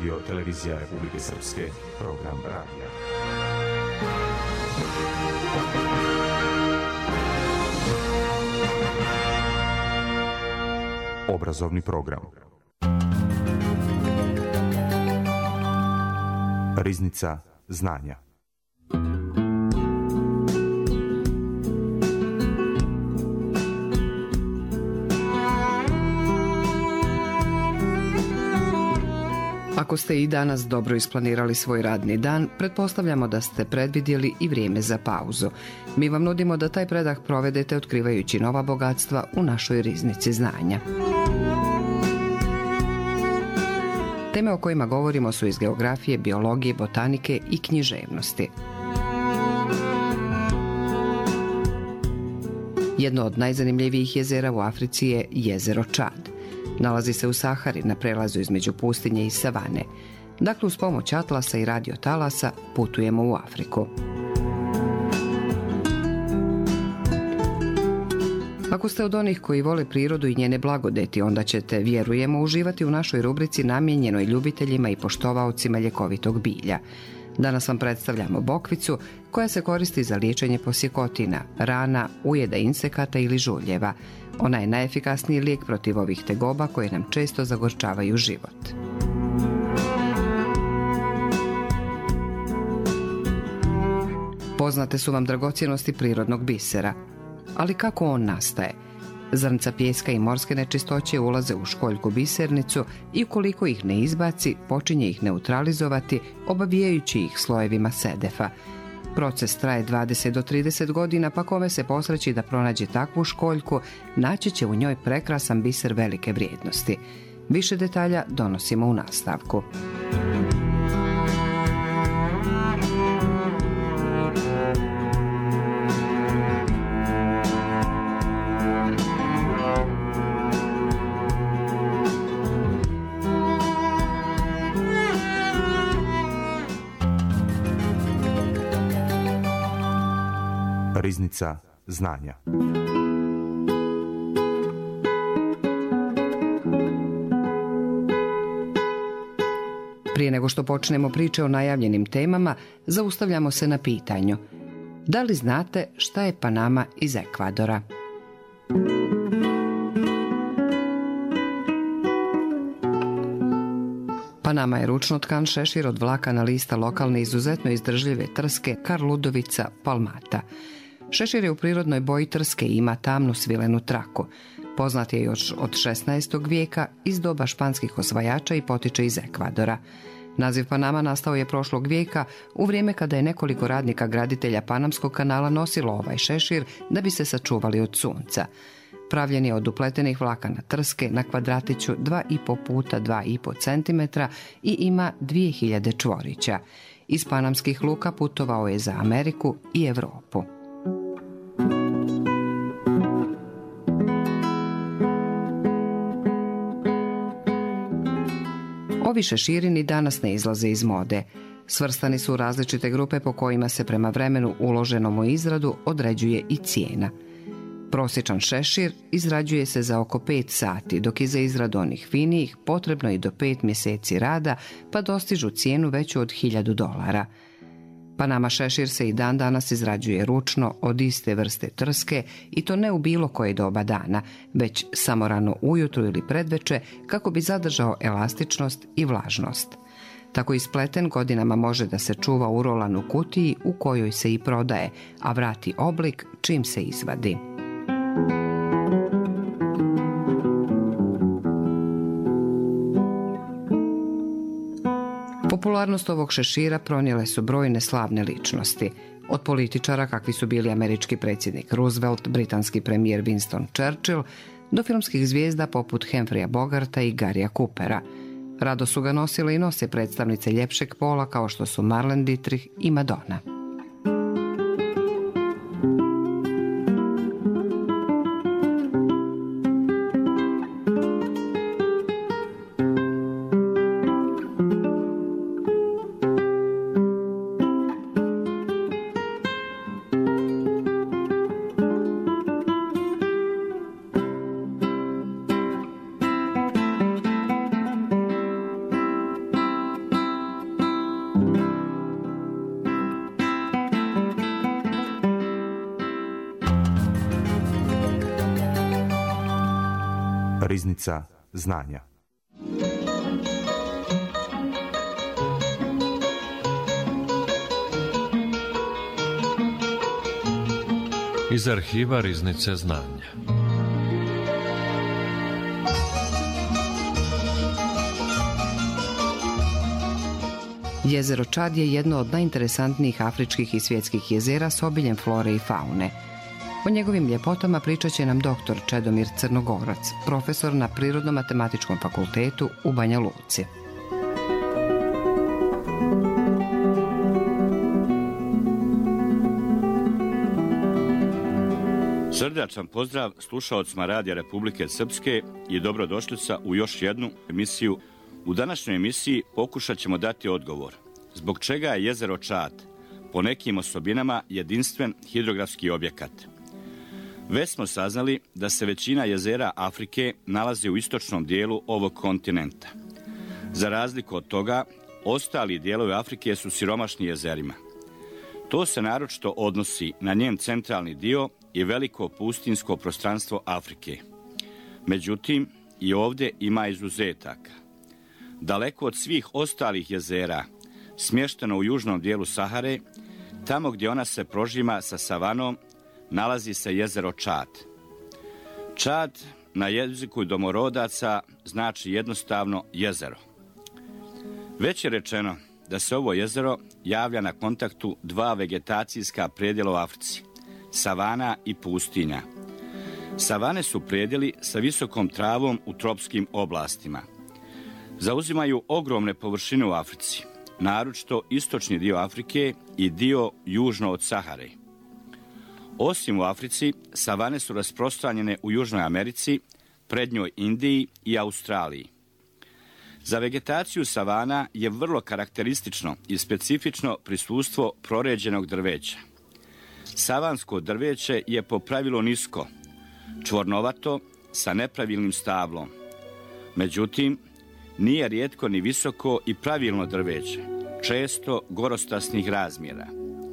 Radio Televizija Republike Srpske, program radija. Obrazovni program. Riznica znanja. Ako ste i danas dobro isplanirali svoj radni dan, pretpostavljamo da ste predvidjeli i vrijeme za pauzu. Mi vam nudimo da taj predah provedete otkrivajući nova bogatstva u našoj riznici znanja. Teme o kojima govorimo su iz geografije, biologije, botanike i književnosti. Jedno od najzanimljivijih jezera u Africi je jezero Čad. Nalazi se u Sahari, na prelazu između pustinje i savane. Dakle, uz pomoć atlasa i radiotalasa putujemo u Afriku. Ako ste od onih koji vole prirodu i njene blagodeti, onda ćete, vjerujemo, uživati u našoj rubrici namijenjenoj ljubiteljima i poštovaocima ljekovitog bilja. Danas vam predstavljamo bokvicu koja se koristi za liječenje posjekotina, rana, ujeda insekata ili žuljeva. Ona je najefikasniji lijek protiv ovih tegoba koje nam često zagorčavaju život. Poznate su vam dragocjenosti prirodnog bisera. Ali kako on nastaje? Zrnca pijeska i morske nečistoće ulaze u školjku bisernicu i ukoliko ih ne izbaci, počinje ih neutralizovati, obavijajući ih slojevima sedefa. Proces traje 20 do 30 godina, pa kome se posreći da pronađe takvu školjku, naći će u njoj prekrasan biser velike vrijednosti. Više detalja donosimo u nastavku. Riznica znanja. Prije nego što počnemo priče o najavljenim temama, zaustavljamo se na pitanju: da li znate šta je Panama iz Ekvadora? Panama je ručno tkan šešir od vlakana lista lokalne izuzetno izdržljive trske Carludovica palmata. Šešir je u prirodnoj boji trske i ima tamnu svilenu traku. Poznat je još od 16. vijeka iz doba španskih osvajača i potiče iz Ekvadora. Naziv Panama nastao je prošlog vijeka u vrijeme kada je nekoliko radnika graditelja Panamskog kanala nosilo ovaj šešir da bi se sačuvali od sunca. Pravljen je od upletenih vlakana trske na kvadratiću 2,5 puta 2,5 cm i ima 2000 čvorića. Iz panamskih luka putovao je za Ameriku i Europu. Ovi šeširi ni danas ne izlaze iz mode. Svrstani su u različite grupe po kojima se prema vremenu uloženom u izradu određuje i cijena. Prosječan šešir izrađuje se za oko 5 sati, dok je za izradu onih finijih potrebno i do 5 mjeseci rada, pa dostižu cijenu veću od $1000. Panama šešir se i dan danas izrađuje ručno od iste vrste trske i to ne u bilo koje doba dana, već samo rano ujutro ili predveče kako bi zadržao elastičnost i vlažnost. Tako ispleten godinama može da se čuva u rolanu kutiji u kojoj se i prodaje, a vrati oblik čim se izvadi. Popularnost ovog šešira pronijele su brojne slavne ličnosti. Od političara kakvi su bili američki predsjednik Roosevelt, britanski premijer Winston Churchill, do filmskih zvijezda poput Humphreya Bogarta i Garya Coopera. Rado su ga nosile i nose predstavnice ljepšeg pola kao što su Marlene Dietrich i Madonna. Riznica znanja. Iz arhiva Riznice znanja. Jezero Čad je jedno od najinteresantnijih afričkih i svjetskih jezera s obiljem flore i faune. O njegovim ljepotama pričat će nam dr. Čedomir Crnogorac, profesor na Prirodno-matematičkom fakultetu u Banja Luci. Srdačan pozdrav slušaocima Radija Republike Srpske i dobrodošlica u još jednu emisiju. U današnjoj emisiji pokušat ćemo dati odgovor zbog čega je jezero Čad po nekim osobinama jedinstven hidrografski objekat. Već smo saznali da se većina jezera Afrike nalazi u istočnom dijelu ovog kontinenta. Za razliku od toga, ostali dijelovi Afrike su siromašni jezerima. To se naročito odnosi na njen centralni dio i veliko pustinsko prostranstvo Afrike. Međutim, i ovdje ima izuzetaka. Daleko od svih ostalih jezera, smješteno u južnom dijelu Sahare, tamo gdje ona se prožima sa savanom, nalazi se jezero Čad. Čad na jeziku domorodaca znači jednostavno jezero. Već je rečeno da se ovo jezero javlja na kontaktu dva vegetacijska predjela u Africi, savana i pustinja. Savane su predjeli sa visokom travom u tropskim oblastima. Zauzimaju ogromne površine u Africi, naročito istočni dio Afrike i dio južno od Sahare. Osim u Africi, savane su rasprostranjene u Južnoj Americi, prednjoj Indiji i Australiji. Za vegetaciju savana je vrlo karakteristično i specifično prisustvo proređenog drveća. Savansko drveće je po pravilu nisko, čvornovato, sa nepravilnim stablom. Međutim, nije rijetko ni visoko i pravilno drveće, često gorostasnih razmjera.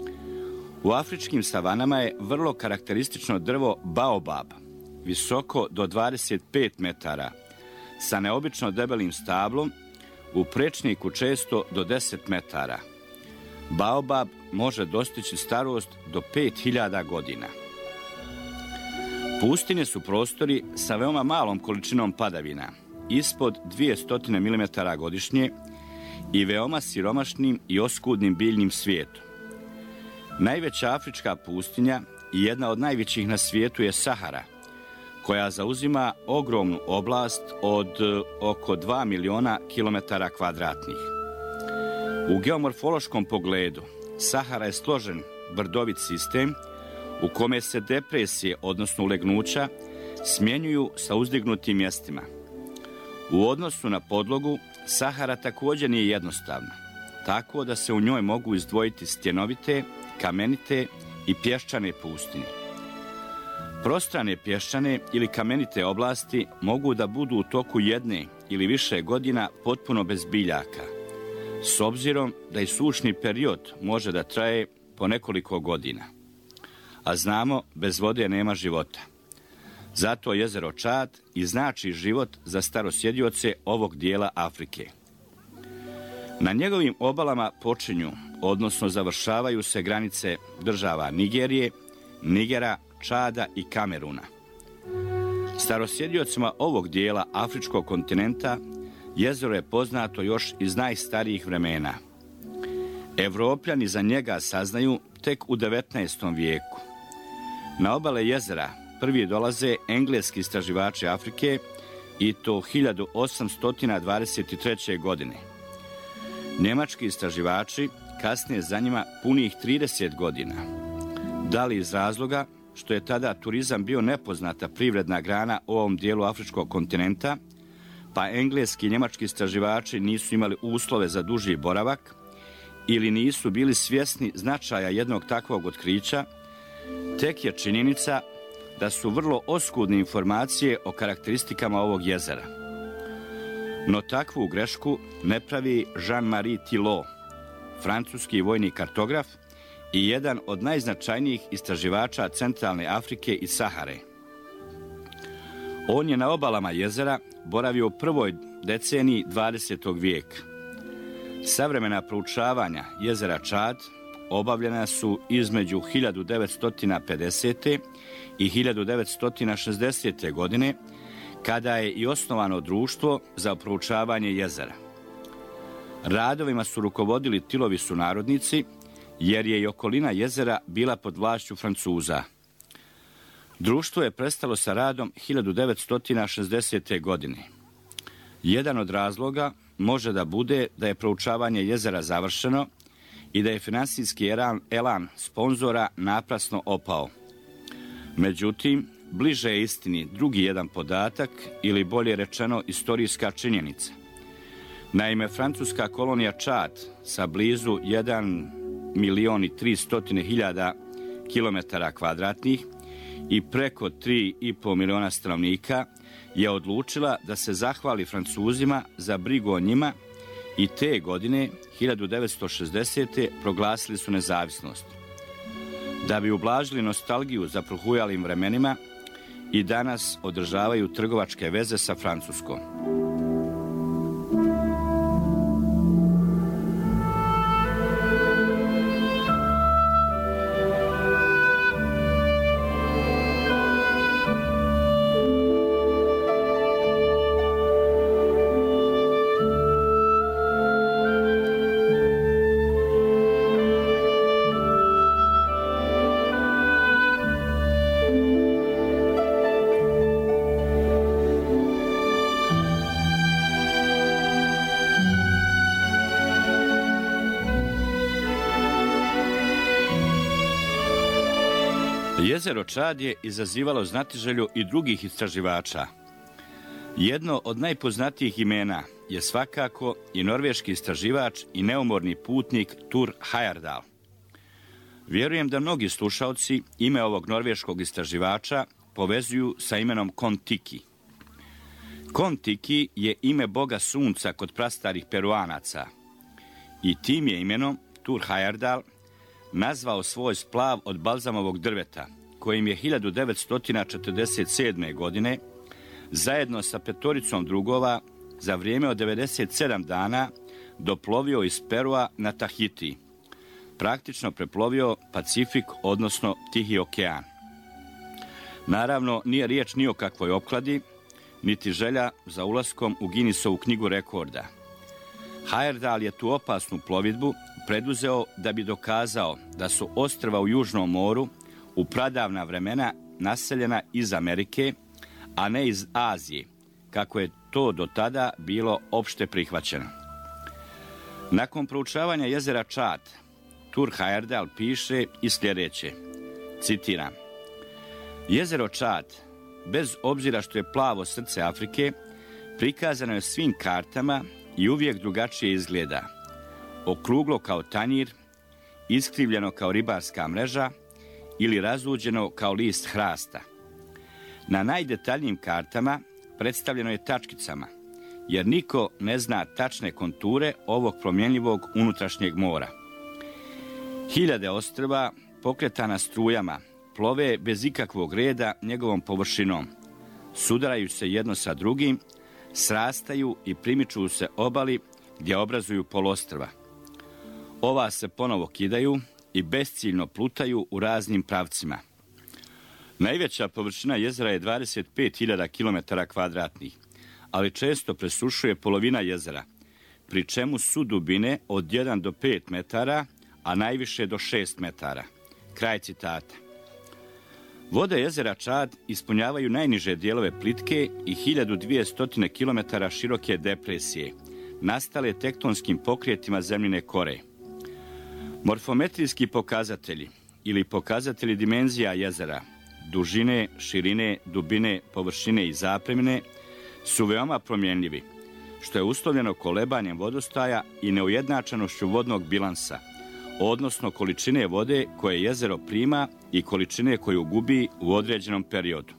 U afričkim savanama je vrlo karakteristično drvo baobab, visoko do 25 metara, sa neobično debelim stablom, u prečniku često do 10 metara. Baobab može dostići starost do 5000 godina. Pustinje su prostori sa veoma malom količinom padavina, ispod 200 mm godišnje i veoma siromašnim i oskudnim biljnim svijetom. Najveća afrička pustinja i jedna od najvećih na svijetu je Sahara, koja zauzima ogromnu oblast od oko 2 miliona kilometara kvadratnih. U geomorfološkom pogledu, Sahara je složen brdovit sistem u kome se depresije, odnosno ulegnuća, smjenjuju sa uzdignutim mjestima. U odnosu na podlogu, Sahara također nije jednostavna, tako da se u njoj mogu izdvojiti stjenovite, kamenite i pješčane pustinje. Prostrane pješčane ili kamenite oblasti mogu da budu u toku jedne ili više godina potpuno bez biljaka, s obzirom da i sušni period može da traje po nekoliko godina. A znamo, bez vode nema života. Zato jezero Čad i znači život za starosjedioce ovog dijela Afrike. Na njegovim obalama počinju, odnosno završavaju se granice država Nigerije, Nigera, Čada i Kameruna. Starosjediocima ovog dijela afričkog kontinenta jezero je poznato još iz najstarijih vremena. Evropljani za njega saznaju tek u 19. vijeku. Na obale jezera prvi dolaze engleski istraživači Afrike i to 1823. godine. Njemački istraživači kasnije za njima punih 30 godina. Da li iz razloga što je tada turizam bio nepoznata privredna grana u ovom dijelu afričkog kontinenta, pa engleski i njemački istraživači nisu imali uslove za duži boravak ili nisu bili svjesni značaja jednog takvog otkrića, tek je činjenica da su vrlo oskudne informacije o karakteristikama ovog jezera. No takvu grešku ne pravi Jean-Marie Thillaud, francuski vojni kartograf i jedan od najznačajnijih istraživača centralne Afrike i Sahare. On je na obalama jezera boravio u prvoj deceniji 20. vijeka. Savremena proučavanja jezera Čad obavljena su između 1950. i 1960. godine, kada je i osnovano društvo za proučavanje jezera. Radovima su rukovodili Tilovi sunarodnici, jer je i okolina jezera bila pod vlašću Francuza. Društvo je prestalo sa radom 1960. godine. Jedan od razloga može da bude da je proučavanje jezera završeno i da je finansijski elan sponzora naprasno opao. Međutim, bliže je istini drugi jedan podatak, ili bolje rečeno istorijska činjenica. Naime, francuska kolonija Čad sa blizu 1.300.000 km2 i preko 3,5 miliona stanovnika je odlučila da se zahvali Francuzima za brigu o njima i te godine, 1960. proglasili su nezavisnost. Da bi ublažili nostalgiju za prohujalim vremenima, i danas održavaju trgovačke veze sa Francuskom. Jezero Čad je izazivalo znatiželju i drugih istraživača. Jedno od najpoznatijih imena je svakako i norveški istraživač i neumorni putnik Thor Heyerdahl. Vjerujem da mnogi slušaoci ime ovog norveškog istraživača povezuju sa imenom Kon-Tiki. Kon-Tiki je ime boga sunca kod prastarih Peruanaca i tim je imenom Thor Heyerdahl nazvao svoj splav od balzamovog drveta, kojim je 1947. godine zajedno sa petoricom drugova za vrijeme od 97 dana doplovio iz Perua na Tahiti, praktično preplovio Pacifik, odnosno Tihi okean. Naravno, nije riječ ni o kakvoj opkladi, niti želja za ulaskom u Guinnessovu knjigu rekorda. Heyerdahl je tu opasnu plovidbu preduzeo da bi dokazao da su ostrva u Južnom moru u pradavna vremena naseljena iz Amerike, a ne iz Azije, kako je to do tada bilo opšte prihvaćeno. Nakon proučavanja jezera Čad, Thor Heyerdahl piše i sljedeće, citiram: Jezero Čad, bez obzira što je plavo srce Afrike, prikazano je svim kartama i uvijek drugačije izgleda. Okruglo kao tanjir, iskrivljeno kao ribarska mreža ili razuđeno kao list hrasta. Na najdetaljnijim kartama predstavljeno je tačkicama, jer niko ne zna tačne konture ovog promjenjivog unutrašnjeg mora. Hiljade ostrva, pokretana strujama, plove bez ikakvog reda njegovom površinom, sudaraju se jedno sa drugim, srastaju i primiču se obali gdje obrazuju poluostrva. Ova se ponovo kidaju i besciljno plutaju u raznim pravcima. Najveća površina jezera je 25.000 km2, ali često presušuje polovina jezera, pri čemu su dubine od 1 do 5 metara, a najviše do 6 metara. Kraj citata. Vode jezera Čad ispunjavaju najniže dijelove plitke i 1200 km široke depresije, nastale tektonskim pokretima zemljine kore. Morfometrijski pokazatelji ili pokazatelji dimenzija jezera, dužine, širine, dubine, površine i zapremine, su veoma promjenljivi, što je uslovljeno kolebanjem vodostaja i neujednačenošću vodnog bilansa, odnosno količine vode koje jezero prima i količine koju gubi u određenom periodu.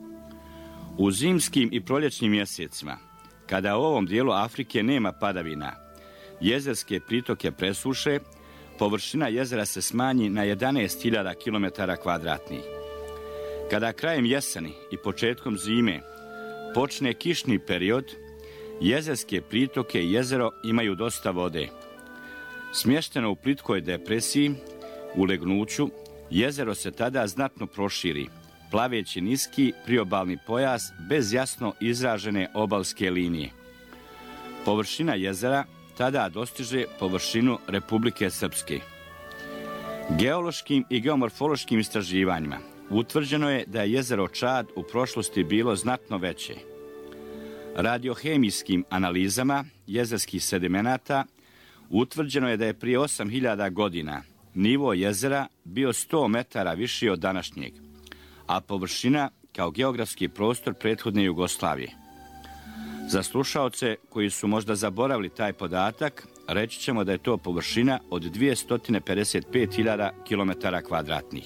U zimskim i proljećnim mjesecima, kada u ovom dijelu Afrike nema padavina, jezerske pritoke presuše, površina jezera se smanji na 11.000 km2. Kada krajem jeseni i početkom zime počne kišni period, jezerske pritoke i jezero imaju dosta vode. Smješteno u plitkoj depresiji, u legnuću, jezero se tada znatno proširi, plaveći niski priobalni pojas bez jasno izražene obalske linije. Površina jezera tada dostiže površinu Republike Srpske. Geološkim i geomorfološkim istraživanjima utvrđeno je da je jezero Čad u prošlosti bilo znatno veće. Radiohemijskim analizama jezerskih sedimenata utvrđeno je da je prije 8000 godina nivo jezera bio 100 metara viši od današnjeg, a površina kao geografski prostor prethodne Jugoslavije. Za slušaoce koji su možda zaboravili taj podatak, reći ćemo da je to površina od 255.000 km².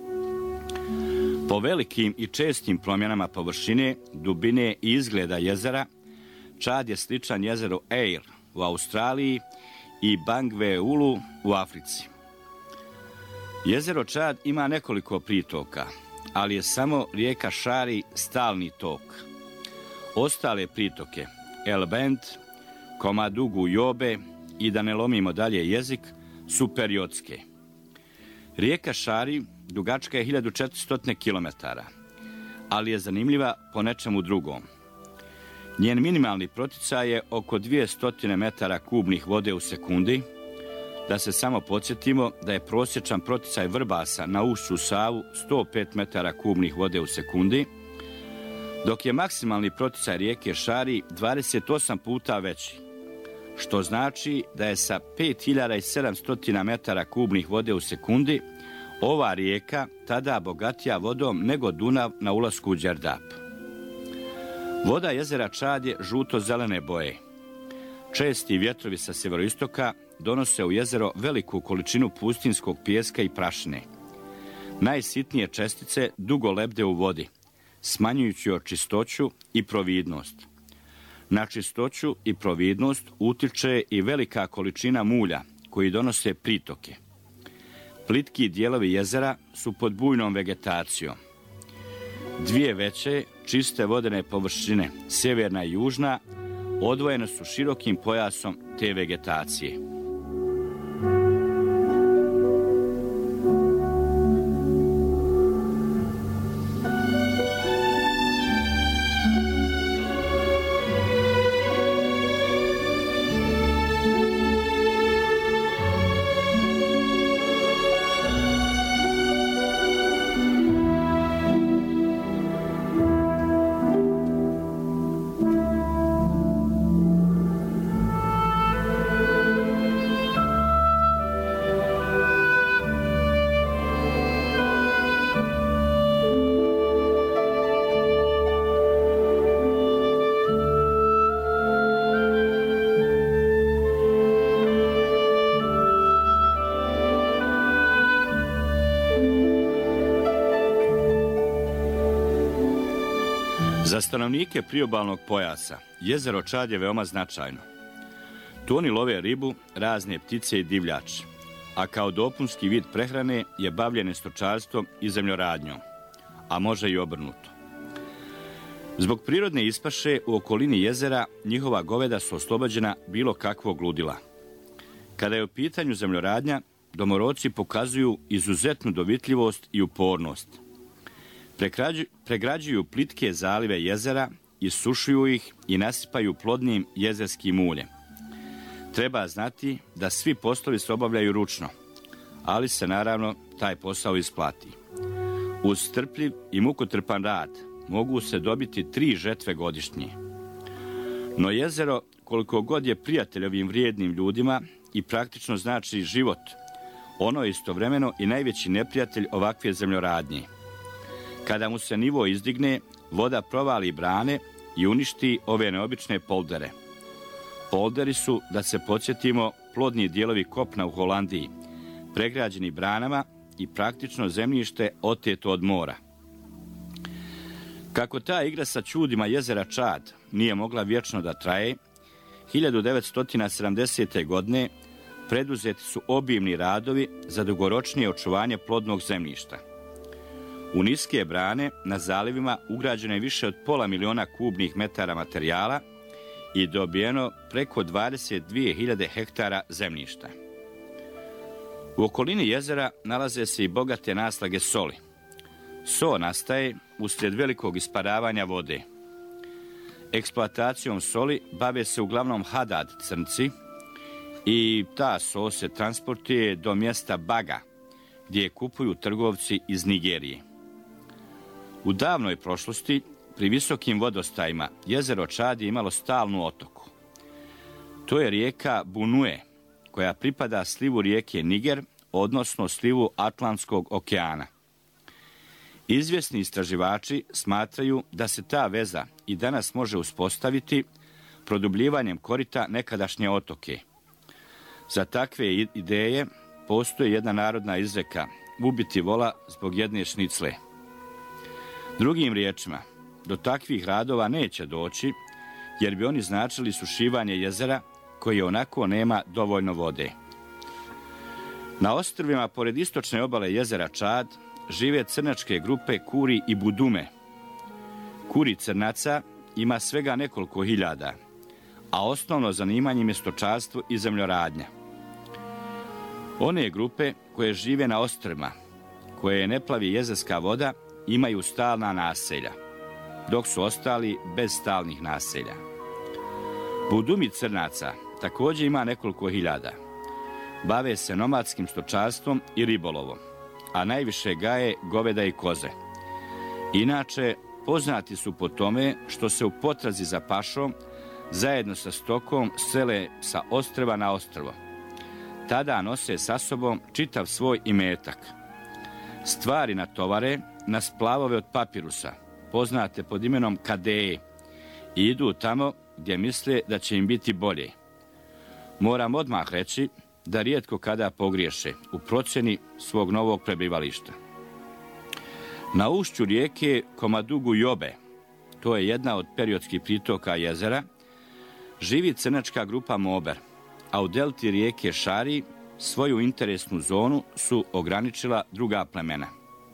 Po velikim i čestim promjenama površine, dubine i izgleda jezera, Čad je sličan jezeru Eyre u Australiji i Bangweulu u Africi. Jezero Čad ima nekoliko pritoka, ali je samo rijeka Šari stalni tok. Ostale pritoke, Elbend, Komadugu Jobe i da ne lomimo dalje jezik, su periodske. Rijeka Šari dugačka je 1400 km, ali je zanimljiva po nečemu drugom. Njen minimalni proticaj je oko 200 metara kubnih vode u sekundi. Da se samo podsjetimo da je prosječan proticaj Vrbasa na ušću Savu 105 metara kubnih vode u sekundi, dok je maksimalni proticaj rijeke Šari 28 puta veći, što znači da je sa 5700 metara kubnih vode u sekundi ova rijeka tada bogatija vodom nego Dunav na ulasku u Đerdap. Voda jezera Čad je žuto-zelene boje. Česti vjetrovi sa sjeveroistoka donose u jezero veliku količinu pustinskog pijeska i prašine. Najsitnije čestice dugo lebde u vodi, smanjujući joj čistoću i providnost. Na čistoću i providnost utiče i velika količina mulja koji donose pritoke. Plitki dijelovi jezera su pod bujnom vegetacijom. Dvije veće, čiste vodene površine, sjeverna i južna, odvojene su širokim pojasom te vegetacije. Za stanovnike priobalnog pojasa jezero Čad je veoma značajno. Tu oni love ribu, razne ptice i divljač, a kao dopunski vid prehrane je bavljenje stočarstvom i zemljoradnjom, a može i obrnuto. Zbog prirodne ispaše u okolini jezera njihova goveda su oslobođena bilo kakvog ludila. Kada je u pitanju zemljoradnja, domorodci pokazuju izuzetnu dovitljivost i upornost. Pregrađuju plitke zalive jezera, isušuju ih i nasipaju plodnim jezerskim muljem. Treba znati da svi poslovi se obavljaju ručno, ali se naravno taj posao isplati. Uz strpljiv i mukotrpan rad mogu se dobiti 3 žetve godišnje. No jezero, koliko god je prijatelj ovim vrijednim ljudima i praktično znači život, ono je istovremeno i najveći neprijatelj ovakve zemljoradnje. Kada mu se nivo izdigne, voda provali brane i uništi ove neobične poldere. Polderi su, da se podsjetimo, plodni dijelovi kopna u Holandiji, pregrađeni branama i praktično zemljište oteto od mora. Kako ta igra sa čudima jezera Čad nije mogla vječno da traje, 1970. godine preduzeti su obimni radovi za dugoročnije očuvanje plodnog zemljišta. U niske brane na zalivima ugrađeno je više od 500.000 kubnih metara materijala i dobijeno preko 22.000 hektara zemljišta. U okolini jezera nalaze se i bogate naslage soli. So nastaje uslijed velikog isparavanja vode. Eksploatacijom soli bave se uglavnom Hadad crnci i ta so se transportuje do mjesta Baga, gdje je kupuju trgovci iz Nigerije. U davnoj prošlosti, pri visokim vodostajima, jezero Čad je imalo stalnu otoku. To je rijeka Bunue, koja pripada slivu rijeke Niger, odnosno slivu Atlantskog okeana. Izvjesni istraživači smatraju da se ta veza i danas može uspostaviti produbljivanjem korita nekadašnje otoke. Za takve ideje postoji jedna narodna izreka: ubiti vola zbog jedne šnicle. Drugim riječima, do takvih radova neće doći, jer bi oni značili sušivanje jezera koje onako nema dovoljno vode. Na ostrvima pored istočne obale jezera Čad žive crnačke grupe Kuri i Budume. Kuri crnaca ima svega nekoliko hiljada, a osnovno zanimanje je stočarstvo i zemljoradnja. One grupe koje žive na ostrvima, koje ne plavi jezerska voda, imaju stalna naselja, dok su ostali bez stalnih naselja. Budumi crnaca također ima nekoliko hiljada. Bave se nomadskim stočarstvom i ribolovom, a najviše gaje goveda i koze. Inače, poznati su po tome što se u potrazi za pašom zajedno sa stokom sele sa ostrva na ostrvo. Tada nose sa sobom čitav svoj imetak. Stvari natovare na splavove od papirusa, poznate pod imenom kadeje, i idu tamo gdje misle da će im biti bolje. Moram odmah reći da rijetko kada pogriješe u procjeni svog novog prebivališta. Na ušću rijeke Komadugu Jobe, to je jedna od periodskih pritoka jezera, živi crnačka grupa Mober, a u delti rijeke Šari svoju interesnu zonu su ograničila druga plemena.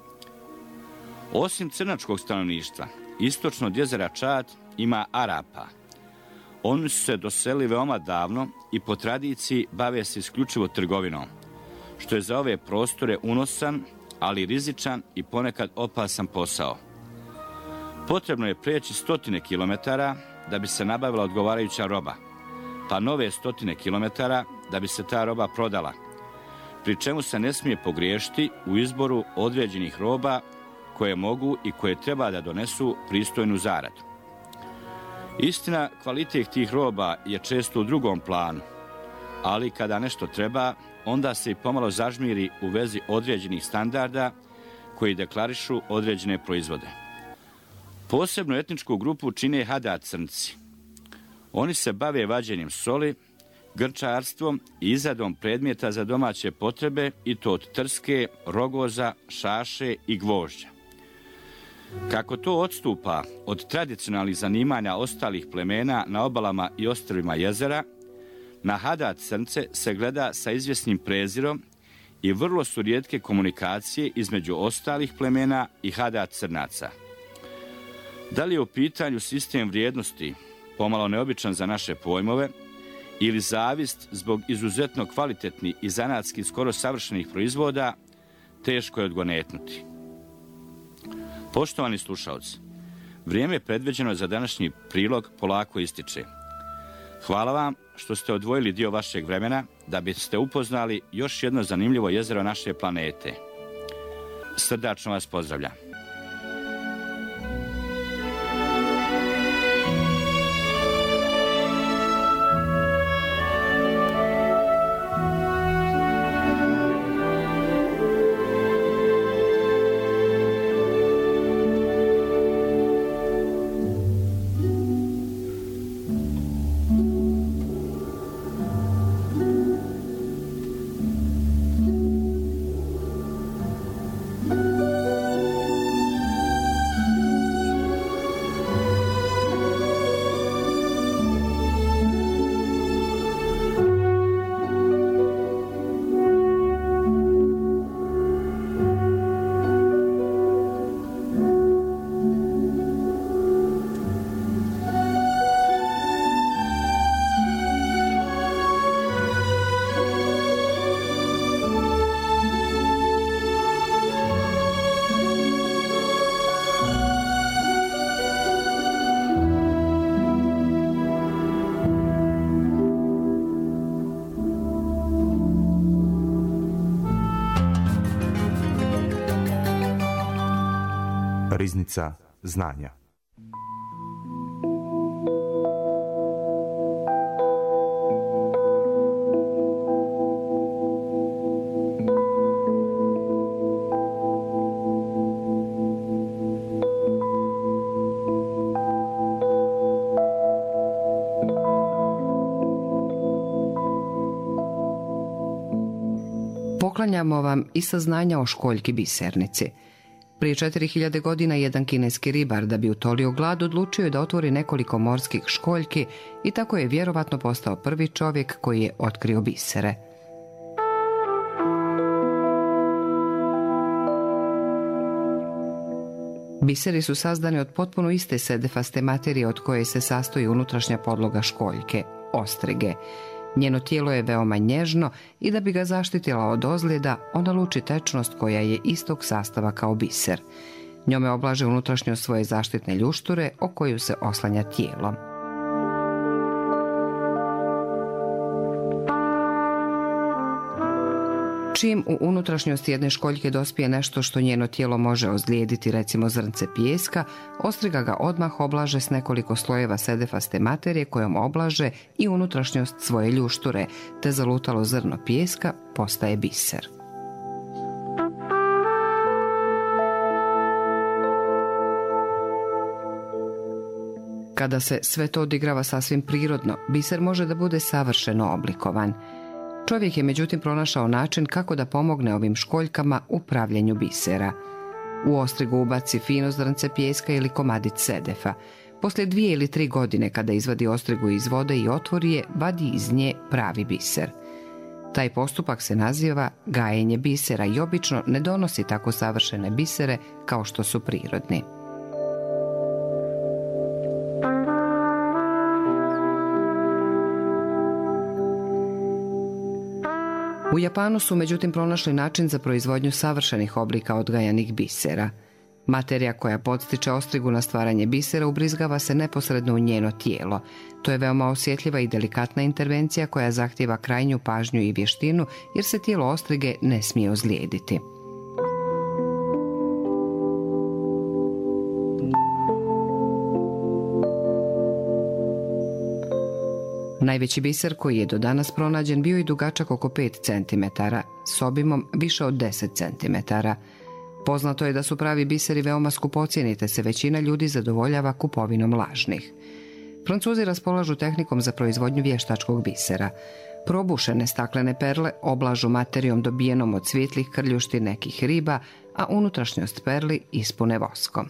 Osim crnačkog stanovništva, istočno od jezera Čad ima Arapa. Oni su se doselili veoma davno i po tradiciji bave se isključivo trgovinom, što je za ove prostore unosan, ali rizičan i ponekad opasan posao. Potrebno je preći 100 kilometara da bi se nabavila odgovarajuća roba, pa nove 100 kilometara da bi se ta roba prodala, pri čemu se ne smije pogriješiti u izboru određenih roba koje mogu i koje treba da donesu pristojnu zaradu. Istina, kvalitet tih roba je često u drugom planu, ali kada nešto treba, onda se i pomalo zažmiri u vezi određenih standarda koji deklarišu određene proizvode. Posebnu etničku grupu čine Hadad crnci. Oni se bave vađenjem soli, grčarstvom i izradom predmeta za domaće potrebe, i to od trske, rogoza, šaše i gvožđa. Kako to odstupa od tradicionalnih zanimanja ostalih plemena na obalama i ostrvima jezera, na Hadad crnce se gleda sa izvjesnim prezirom i vrlo su rijetke komunikacije između ostalih plemena i Hadad crnaca. Da li je u pitanju sistem vrijednosti, pomalo neobičan za naše pojmove, ili zavist zbog izuzetno kvalitetnih i zanatski skoro savršenih proizvoda, teško je odgonetnuti. Poštovani slušaoci, vrijeme predviđeno za današnji prilog polako ističe. Hvala vam što ste odvojili dio vašeg vremena da biste upoznali još jedno zanimljivo jezero naše planete. Srdačno vas pozdravljam. Riznica znanja. Poklanjamo vam i saznanja o školjki bisernici. Prije 4000 godina jedan kineski ribar, da bi utolio glad, odlučio je da otvori nekoliko morskih školjki i tako je vjerovatno postao prvi čovjek koji je otkrio bisere. Biseri su sazdani od potpuno iste sedefaste materije od koje se sastoji unutrašnja podloga školjke, ostrige. Njeno tijelo je veoma nježno i da bi ga zaštitila od ozljeda, ona luči tečnost koja je istog sastava kao biser. Njome oblaže unutrašnjost svoje zaštitne ljušture o koju se oslanja tijelo. Čim u unutrašnjosti jedne školjke dospije nešto što njeno tijelo može ozlijediti, recimo zrnce pijeska, ostriga ga odmah oblaže s nekoliko slojeva sedefaste materije kojom oblaže i unutrašnjost svoje ljušture, te zalutalo zrno pijeska postaje biser. Kada se sve to odigrava sasvim prirodno, biser može da bude savršeno oblikovan. Čovjek je međutim pronašao način kako da pomogne ovim školjkama u pravljenju bisera. U ostrigu ubaci fino zrnce pijeska ili komadić sedefa. Poslije 2 ili 3 godine kada izvadi ostrigu iz vode i otvori je, vadi iz nje pravi biser. Taj postupak se naziva gajenje bisera i obično ne donosi tako savršene bisere kao što su prirodni. U Japanu su međutim pronašli način za proizvodnju savršenih oblika odgajanih bisera. Materija koja podstiče ostrigu na stvaranje bisera ubrizgava se neposredno u njeno tijelo. To je veoma osjetljiva i delikatna intervencija koja zahtijeva krajnju pažnju i vještinu jer se tijelo ostrige ne smije ozlijediti. Najveći biser koji je do danas pronađen bio i dugačak oko 5 cm, s obimom više od 10 cm. Poznato je da su pravi biseri veoma skupocjeni, te se većina ljudi zadovoljava kupovinom lažnih. Francuzi raspolažu tehnikom za proizvodnju vještačkog bisera. Probušene staklene perle oblažu materijom dobijenom od svijetlih krljušti nekih riba, a unutrašnjost perli ispune voskom.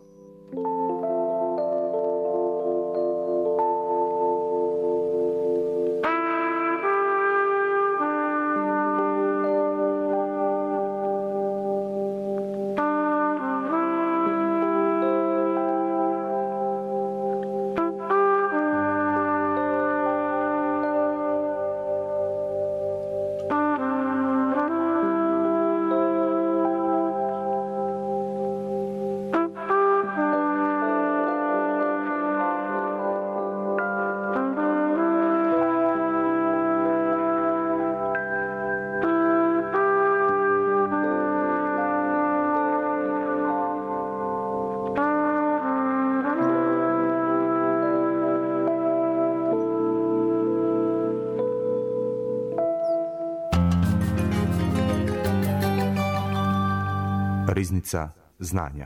Riznica znanja.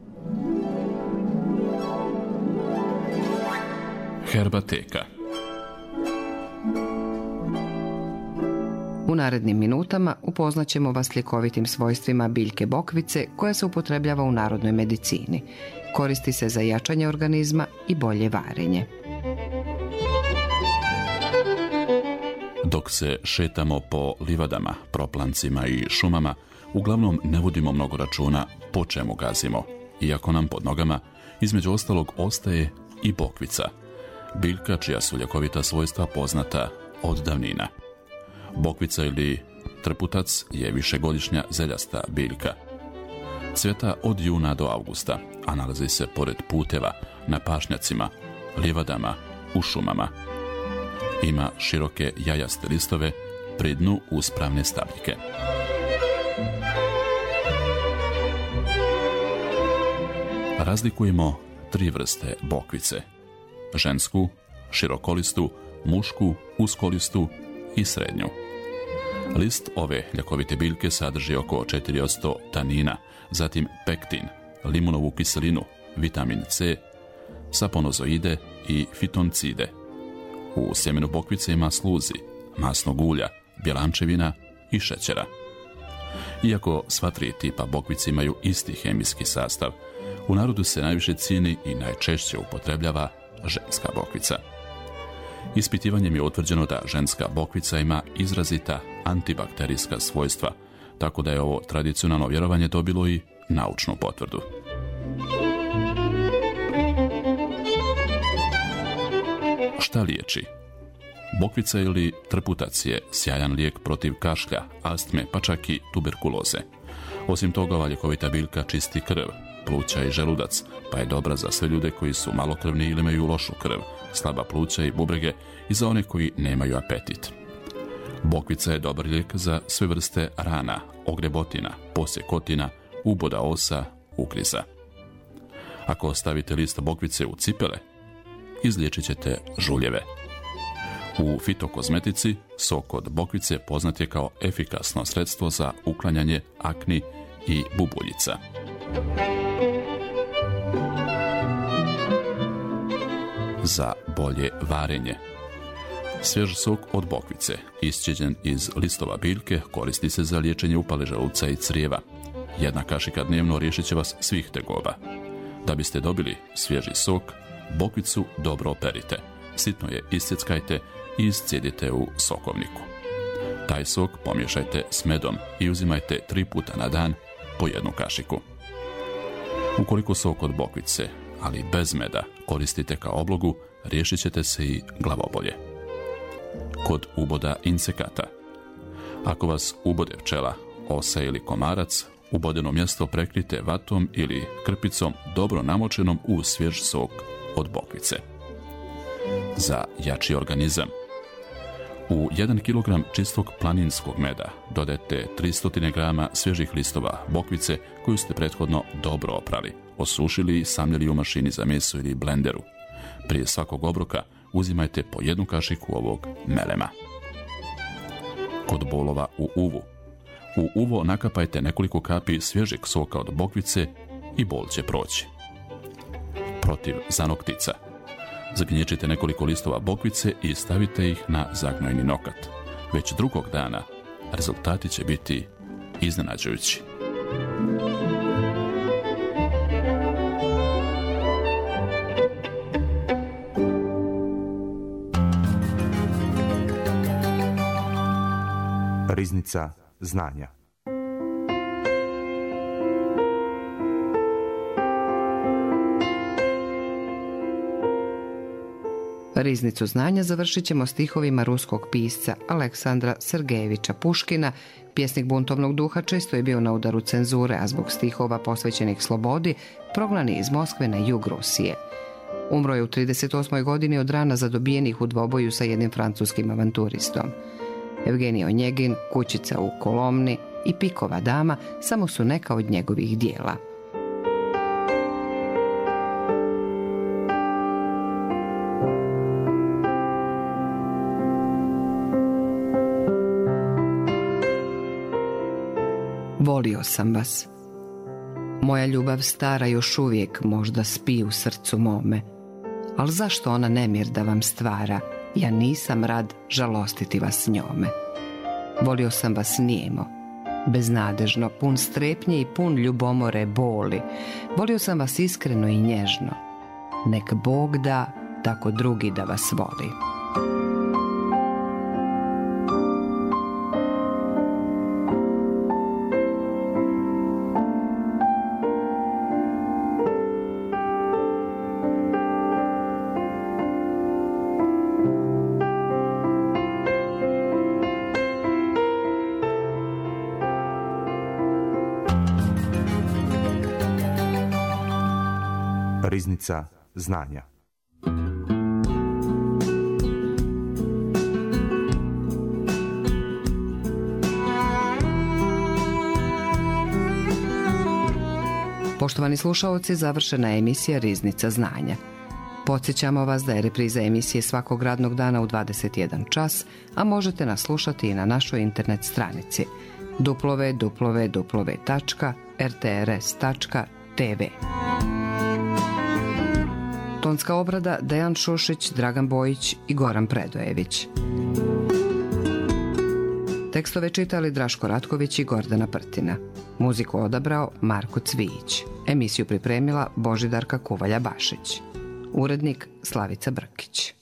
Herbateka. U narednim minutama upoznaćemo vas s ljekovitim svojstvima biljke bokvice koja se upotrebljava u narodnoj medicini. Koristi se za jačanje organizma i bolje varenje. Dok se šetamo po livadama, proplancima i šumama, uglavnom ne vodimo mnogo računa po čemu gazimo, iako nam pod nogama između ostalog ostaje i bokvica, biljka čija su ljekovita svojstva poznata od davnina. Bokvica ili trputac je višegodišnja zeljasta biljka. Cvjeta od juna do avgusta, a nalazi se pored puteva, na pašnjacima, livadama, u šumama. Ima široke jajaste listove, pri dnu uspravne stabljike. Razlikujemo 3 vrste bokvice. Žensku, širokolistu, mušku, uskolistu i srednju. List ove ljekovite biljke sadrži oko 4% tanina, zatim pektin, limunovu kiselinu, vitamin C, saponozoide i fitoncide. U sjemenu bokvice ima sluzi, masnog ulja, bjelančevina i šećera. Iako sva 3 tipa bokvice imaju isti hemijski sastav, u narodu se najviše cijeni i najčešće upotrebljava ženska bokvica. Ispitivanjem je utvrđeno da ženska bokvica ima izrazita antibakterijska svojstva, tako da je ovo tradicionalno vjerovanje dobilo i naučnu potvrdu. Šta liječi? Bokvica ili trputac je sjajan lijek protiv kašlja, astme, pa čak i tuberkuloze. Osim toga, ova ljekovita biljka čisti krv, pluća i želudac, pa je dobra za sve ljude koji su malokrvni ili imaju lošu krv, slaba pluća i bubrege i za one koji nemaju apetit. Bokvica je dobar lijek za sve vrste rana, ogrebotina, posjekotina, uboda osa, ugriza. Ako ostavite list bokvice u cipele, izliječit ćete žuljeve. U fitokozmetici sok od bokvice poznat je kao efikasno sredstvo za uklanjanje akni i bubuljica. Za bolje varenje. Svjež sok od bokvice, iscijeđen iz listova biljke, koristi se za liječenje upale želuca i crijeva. 1 kašika dnevno riješit će vas svih tegoba. Da biste dobili svježi sok, bokvicu dobro operite. Sitno je iscjeckajte i iscijedite u sokovniku. Taj sok pomiješajte s medom i uzimajte 3 puta na dan po 1 kašiku. Ukoliko sok od bokvice, ali bez meda, koristite kao oblogu, riješit ćete se i glavobolje. Kod uboda insekata. Ako vas ubode pčela, osa ili komarac, ubodeno mjesto prekrijte vatom ili krpicom dobro namočenom u svjež sok od bokvice. Za jači organizam. U 1 kg čistog planinskog meda dodajte 300 grama svježih listova bokvice koju ste prethodno dobro oprali, osušili i samljeli u mašini za meso ili blenderu. Prije svakog obroka uzimajte po 1 kašiku ovog melema. Kod bolova u uvu. U uvo nakapajte nekoliko kapi svježeg soka od bokvice i bol će proći. Protiv zanoktica. Zagnječite nekoliko listova bokvice i stavite ih na zagnojni nokat. Već drugog dana rezultati će biti iznenađujući. Riznica znanja. Riznicu znanja završit ćemo stihovima ruskog pisca Aleksandra Sergejevića Puškina. Pjesnik buntovnog duha često je bio na udaru cenzure, a zbog stihova posvećenih slobodi prognan je iz Moskve na jug Rusije. Umro je u 38. godini od rana zadobijenih u dvoboju sa jednim francuskim avanturistom. Evgenij Onjegin, Kućica u Kolomni i Pikova dama samo su neka od njegovih dijela. Volio sam vas. Moja ljubav stara još uvijek možda spi u srcu mome. Al zašto ona nemir da vam stvara? Ja nisam rad žalostiti vas njome. Volio sam vas nijemo, beznadežno, pun strepnje i pun ljubomore boli. Volio sam vas iskreno i nježno. Nek Bog da, tako drugi da vas voli. Riznica znanja. Poštovani slušaoci, završena je emisija Riznica znanja. Podsjećamo vas da je repriza emisije svakog radnog dana u 21 čas, a možete nas slušati i na našoj internet stranici www.rtrs.tv. Tonska obrada Dejan Šušić, Dragan Bojić i Goran Predojević. Tekstove čitali Draško Ratković i Gordana Prtina. Muziku odabrao Marko Cvijić. Emisiju pripremila Božidarka Kuvalja-Bašić. Urednik Slavica Brkić.